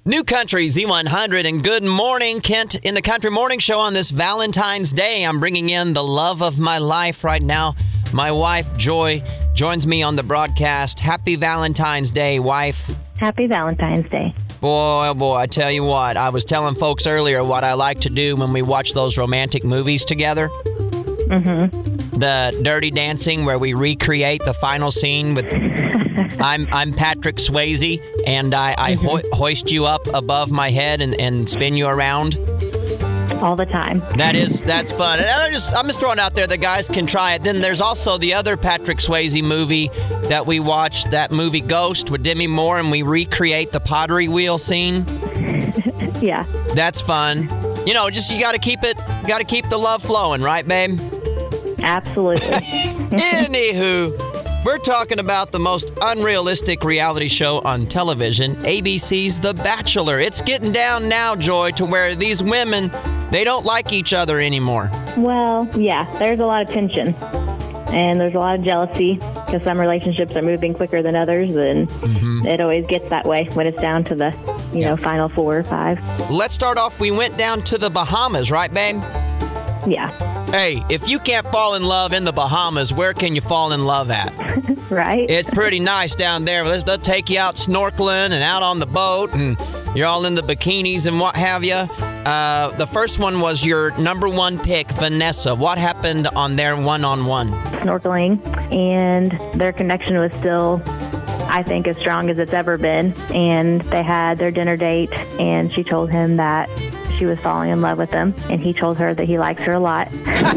New Country Z100, and good morning, Kent, in the Country Morning Show on this Valentine's Day. I'm bringing in the love of my life right now. My wife, Joy, joins me on the broadcast. Happy Valentine's Day, wife. Happy Valentine's Day. Boy, oh boy, I tell you what, I was telling folks earlier what I like to do when we watch those romantic movies together. Mm-hmm. The Dirty Dancing, where we recreate the final scene with... I'm Patrick Swayze, and I hoist you up above my head and spin you around. All the time. That's fun. And I'm just throwing out there that guys can try it. Then there's also the other Patrick Swayze movie that we watched, that movie Ghost with Demi Moore, and we recreate the pottery wheel scene. Yeah. That's fun. You know, you got to keep the love flowing, right, babe? Absolutely. Anywho, we're talking about the most unrealistic reality show on television, ABC's The Bachelor. It's getting down now, Joy, to where these women, they don't like each other anymore. Well, yeah, there's a lot of tension. And there's a lot of jealousy because some relationships are moving quicker than others, and it always gets that way when it's down to the, final 4 or 5. Let's start off. We went down to the Bahamas, right, babe? Yeah. Hey, if you can't fall in love in the Bahamas, where can you fall in love at? Right. It's pretty nice down there. They'll take you out snorkeling and out on the boat, and you're all in the bikinis and what have you. The first one was your number one pick, Vanessa. What happened on their one-on-one? Snorkeling, and their connection was still, I think, as strong as it's ever been. And they had their dinner date, and she told him that she was falling in love with him, and he told her that he likes her a lot.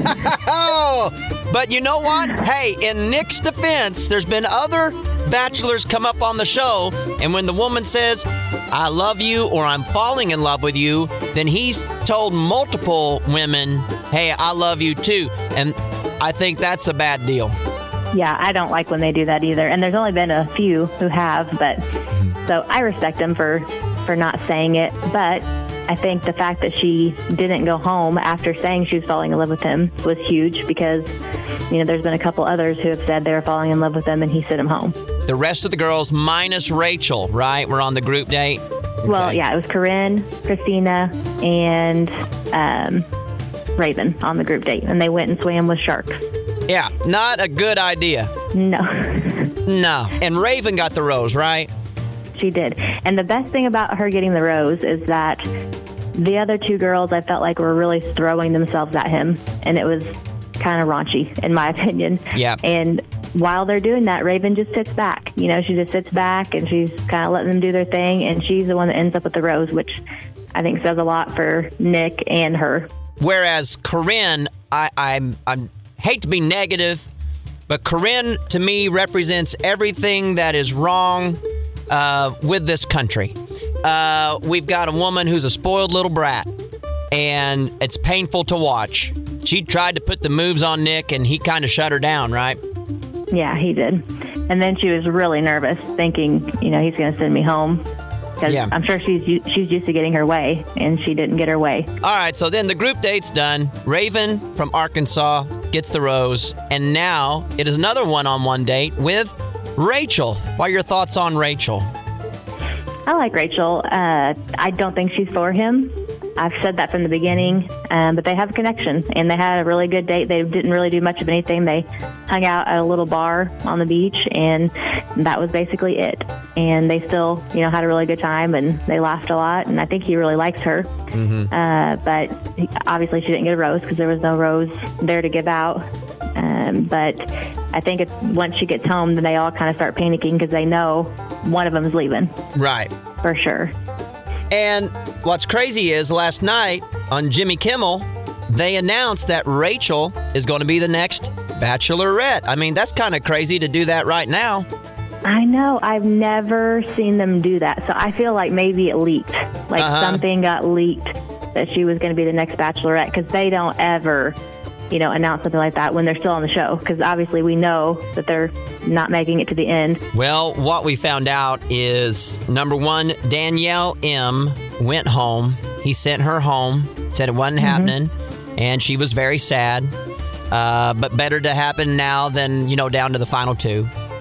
But you know what? Hey, in Nick's defense, there's been other bachelors come up on the show, and when the woman says, I love you or I'm falling in love with you, then he's told multiple women, hey, I love you too. And I think that's a bad deal. Yeah, I don't like when they do that either. And there's only been a few who have, but so I respect them for not saying it. But I think the fact that she didn't go home after saying she was falling in love with him was huge because, there's been a couple others who have said they were falling in love with him and he sent them home. The rest of the girls minus Rachel, right? We're on the group date? Okay. Well, yeah, it was Corinne, Christina, and Raven on the group date. And they went and swam with sharks. Yeah, not a good idea. No. No. And Raven got the rose, right? She did. And the best thing about her getting the rose is that the other two girls, I felt like, were really throwing themselves at him. And it was kind of raunchy, in my opinion. Yeah. And while they're doing that, Raven just sits back. She just sits back and she's kind of letting them do their thing. And she's the one that ends up with the rose, which I think says a lot for Nick and her. Whereas Corinne, I hate to be negative, but Corinne, to me, represents everything that is wrong with this country. We've got a woman who's a spoiled little brat, and it's painful to watch. She tried to put the moves on Nick, and he kind of shut her down, right? Yeah, he did. And then she was really nervous, thinking, he's going to send me home. Because I'm sure she's used to getting her way, and she didn't get her way. All right, so then the group date's done. Raven from Arkansas gets the rose, and now it is another one-on-one date with Rachel. What are your thoughts on Rachel? I like Rachel. I don't think she's for him. I've said that from the beginning, but they have a connection, and they had a really good date. They didn't really do much of anything. They hung out at a little bar on the beach, and that was basically it. And they still, had a really good time, and they laughed a lot, and I think he really likes her. But obviously she didn't get a rose because there was no rose there to give out. But I think once she gets home, then they all kind of start panicking because they know one of them is leaving. Right. For sure. And what's crazy is last night on Jimmy Kimmel, they announced that Rachel is going to be the next Bachelorette. I mean, that's kind of crazy to do that right now. I know. I've never seen them do that. So I feel like maybe it leaked. Like something got leaked that she was going to be the next Bachelorette because they don't ever, announce something like that when they're still on the show. Because obviously we know that they're not making it to the end. Well, what we found out is, number one, Danielle M. went home. He sent her home, said it wasn't happening, and she was very sad. But better to happen now than, down to the final two.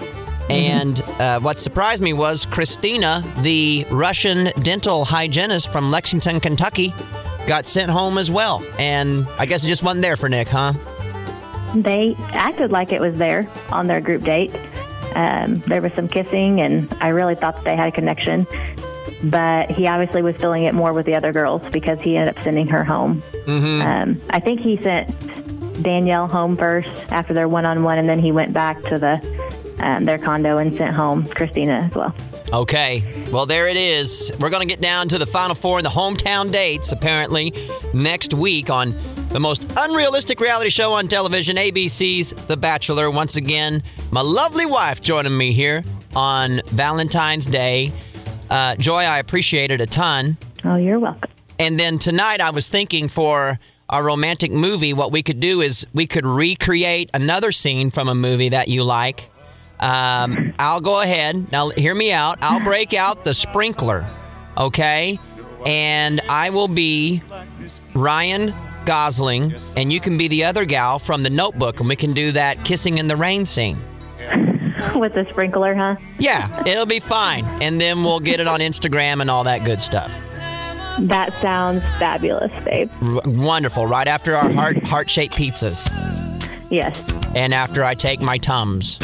And what surprised me was Christina, the Russian dental hygienist from Lexington, Kentucky, got sent home as well. And I guess it just wasn't there for Nick, huh? They acted like it was there on their group date. There was some kissing, and I really thought that they had a connection. But he obviously was feeling it more with the other girls because he ended up sending her home. I think he sent Danielle home first after their one-on-one, and then he went back to their condo and sent home Christina as well. Okay, well, there it is. We're going to get down to the Final Four and the hometown dates, apparently, next week on the most unrealistic reality show on television, ABC's The Bachelor. Once again, my lovely wife joining me here on Valentine's Day. Joy, I appreciate it a ton. Oh, you're welcome. And then tonight I was thinking for our romantic movie, what we could do is we could recreate another scene from a movie that you like. I'll go ahead. Now, hear me out. I'll break out the sprinkler, okay? And I will be Ryan Gosling, and you can be the other gal from The Notebook, and we can do that kissing in the rain scene. With the sprinkler, huh? Yeah, it'll be fine. And then we'll get it on Instagram and all that good stuff. That sounds fabulous, babe. Wonderful. Right after our heart-shaped pizzas. Yes. And after I take my Tums.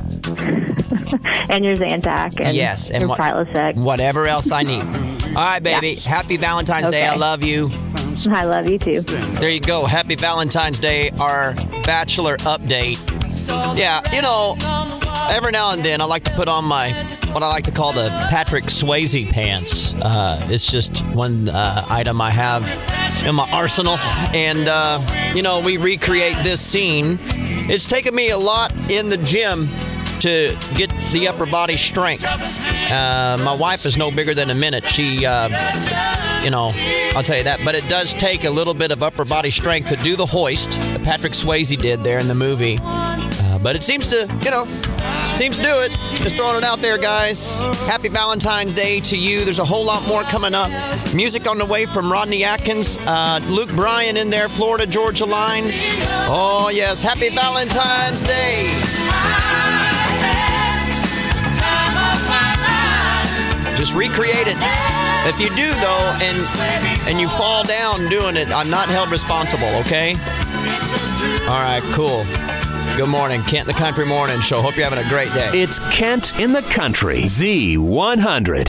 And your Zantac. And yes. And your Prilosec. Whatever else I need. All right, baby. Yeah. Happy Valentine's Day. I love you. I love you, too. There you go. Happy Valentine's Day, our Bachelor update. Yeah, you know, every now and then I like to put on what I like to call the Patrick Swayze pants. It's just one item I have in my arsenal. And, we recreate this scene. It's taken me a lot in the gym to get the upper body strength. My wife is no bigger than a minute. She, I'll tell you that. But it does take a little bit of upper body strength to do the hoist that Patrick Swayze did there in the movie. But it seems to, seems to do it. Just throwing it out there, guys. Happy Valentine's Day to you. There's a whole lot more coming up. Music on the way from Rodney Atkins. Luke Bryan in there, Florida Georgia line. Oh, yes. Happy Valentine's Day. Just recreate it. If you do, though, and you fall down doing it, I'm not held responsible, okay? All right, cool. Good morning, Kent in the Country Morning Show. Hope you're having a great day. It's Kent in the Country, Z100.